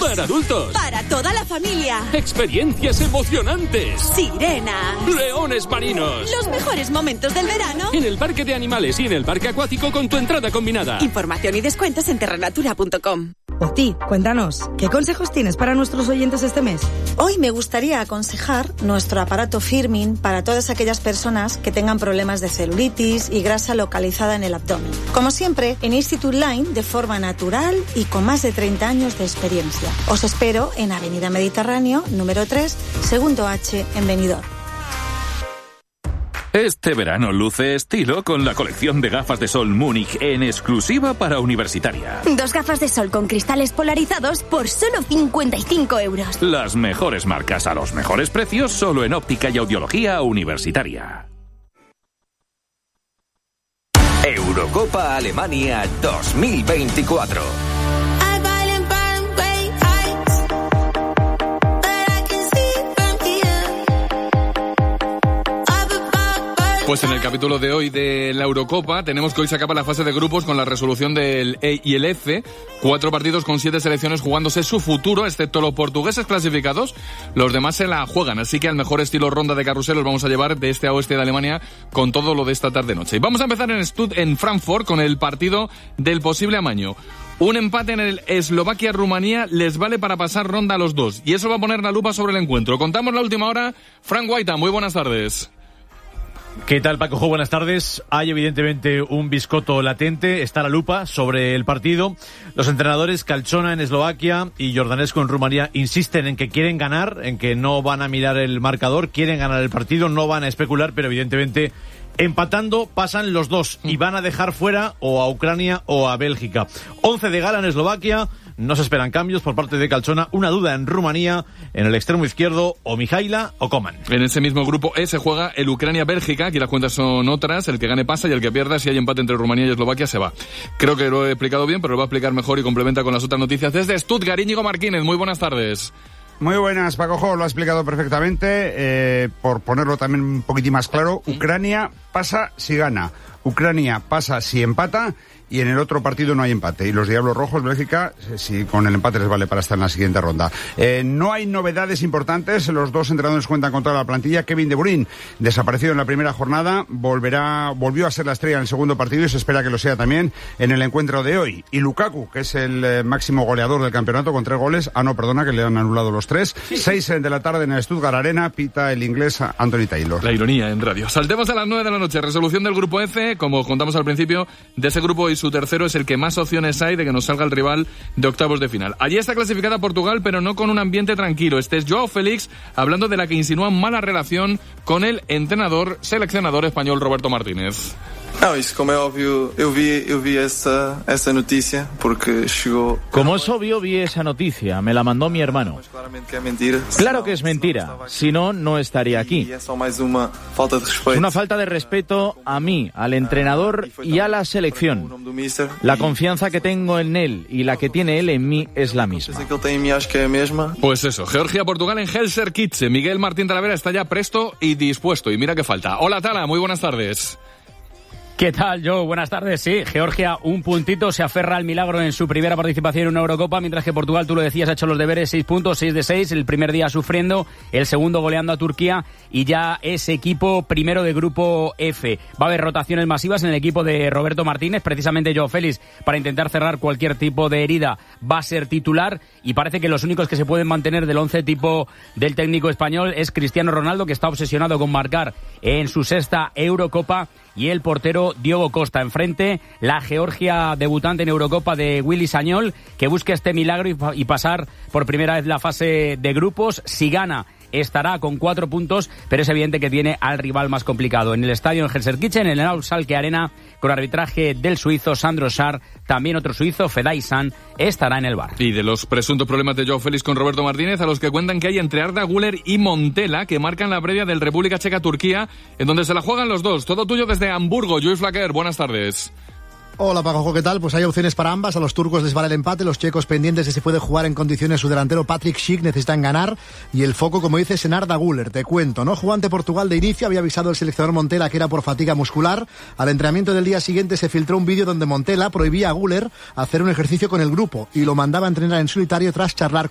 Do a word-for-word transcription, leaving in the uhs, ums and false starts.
Para adultos. Para toda la familia. Experiencias emocionantes. Sirenas. Leones marinos. Los mejores momentos del verano. En el parque de animales y en el parque acuático con tu entrada combinada. Información y descuentos en terranatura punto com. Oti, cuéntanos, ¿qué consejos tienes para nuestros oyentes este mes? Hoy me gustaría aconsejar nuestro aparato Firmin para todas aquellas personas que tengan problemas de celulitis y grasa localizada en el abdomen. Como siempre, en Institute Line, de forma natural y con más de treinta años de experiencia. Os espero en Avenida Mediterráneo, número tres, segundo H, en Benidorm. Este verano luce estilo con la colección de gafas de sol Múnich en exclusiva para Universitaria. Dos gafas de sol con cristales polarizados por solo cincuenta y cinco euros. Las mejores marcas a los mejores precios solo en óptica y audiología Universitaria. Eurocopa Alemania dos mil veinticuatro. Pues en el capítulo de hoy de la Eurocopa tenemos que hoy se acaba la fase de grupos con la resolución del E y el F. Cuatro partidos con siete selecciones jugándose su futuro, excepto los portugueses clasificados. Los demás se la juegan, así que al mejor estilo ronda de carrusel los vamos a llevar de este a oeste de Alemania con todo lo de esta tarde-noche. Y vamos a empezar en Stud, en Frankfurt, con el partido del posible amaño. Un empate en el Eslovaquia-Rumanía les vale para pasar ronda a los dos. Y eso va a poner la lupa sobre el encuentro. Contamos la última hora. Frank Guaita, muy buenas tardes. ¿Qué tal, Paco? Buenas tardes. Hay evidentemente un biscoto latente, está la lupa sobre el partido. Los entrenadores Calchona en Eslovaquia y Jordanescu en Rumanía insisten en que quieren ganar, en que no van a mirar el marcador, quieren ganar el partido, no van a especular, pero evidentemente empatando pasan los dos y van a dejar fuera o a Ucrania o a Bélgica. Once de gala en Eslovaquia. No se esperan cambios por parte de Calchona. Una duda en Rumanía, en el extremo izquierdo, o Mijaila o Coman. En ese mismo grupo E se juega el Ucrania-Bélgica. Aquí las cuentas son otras. El que gane pasa y el que pierda, si hay empate entre Rumanía y Eslovaquia, se va. Creo que lo he explicado bien, pero lo va a explicar mejor y complementa con las otras noticias. Desde Stuttgart, Íñigo Martínez, muy buenas tardes. Muy buenas, Paco Jo, lo ha explicado perfectamente. Eh, por ponerlo también un poquitín más claro, Ucrania pasa si gana, Ucrania pasa si empata, y en el otro partido no hay empate. Y los Diablos Rojos, Bélgica, si con el empate les vale para estar en la siguiente ronda. Eh, no hay novedades importantes. Los dos entrenadores cuentan con toda la plantilla. Kevin De Bruyne, desaparecido en la primera jornada, volverá, volvió a ser la estrella en el segundo partido y se espera que lo sea también en el encuentro de hoy. Y Lukaku, que es el eh, máximo goleador del campeonato con tres goles. Ah, no, perdona, que le han anulado los tres. Sí. Seis de la tarde en el Stuttgart Arena, pita el inglés Anthony Taylor. La ironía en radio. Saltemos a las nueve de la noche. Resolución del grupo F, como contamos al principio, de ese grupo, y su tercero es el que más opciones hay de que nos salga el rival de octavos de final. Allí está clasificada Portugal, pero no con un ambiente tranquilo. Este es Joao Félix, hablando de la que insinúa mala relación con el entrenador, seleccionador español Roberto Martínez. Não, isso como é óbvio, eu vi, eu vi essa, essa notícia porque chegou... Como es obvio, vi esa noticia, me la mandó mi hermano. Claro que es mentira, si no, no estaría aquí. Es una falta de respeto a mí, al entrenador y a la selección. La confianza que tengo en él y la que tiene él en mí es la misma. Pues eso, Georgia-Portugal en Helsinki. Miguel Martín Talavera está ya presto y dispuesto, y mira que falta. Hola, Tala, muy buenas tardes. ¿Qué tal, Joe? Buenas tardes. Sí, Georgia un puntito, se aferra al milagro en su primera participación en una Eurocopa, mientras que Portugal, tú lo decías, ha hecho los deberes, seis puntos, seis de seis, el primer día sufriendo, el segundo goleando a Turquía, y ya es equipo primero de grupo F. Va a haber rotaciones masivas en el equipo de Roberto Martínez, precisamente Joao Félix, para intentar cerrar cualquier tipo de herida, va a ser titular, y parece que los únicos que se pueden mantener del once tipo del técnico español es Cristiano Ronaldo, que está obsesionado con marcar en su sexta Eurocopa, y el portero Diogo Costa. Enfrente, la Georgia debutante en Eurocopa de Willy Sagnol, que busca este milagro y, y pasar por primera vez la fase de grupos. Si gana, estará con cuatro puntos, pero es evidente que tiene al rival más complicado. En el estadio en Helsinki, en el Al-Salke Arena, con arbitraje del suizo Sandro Sar, también otro suizo, Fedai San, estará en el bar. Y de los presuntos problemas de Joao Félix con Roberto Martínez, a los que cuentan que hay entre Arda Güler y Montela, que marcan la previa del República Checa-Turquía, en donde se la juegan los dos. Todo tuyo desde Hamburgo, Luis Flaquer, buenas tardes. Hola, Paco, ¿qué tal? Pues hay opciones para ambas. A los turcos les vale el empate, los checos pendientes de si puede jugar en condiciones su delantero Patrick Schick, necesitan ganar, y el foco, como dices, en Arda Güler. Te cuento, ¿no? Jugó ante Portugal de inicio, había avisado el seleccionador Montela que era por fatiga muscular. Al entrenamiento del día siguiente se filtró un vídeo donde Montela prohibía a Güler hacer un ejercicio con el grupo y lo mandaba a entrenar en solitario tras charlar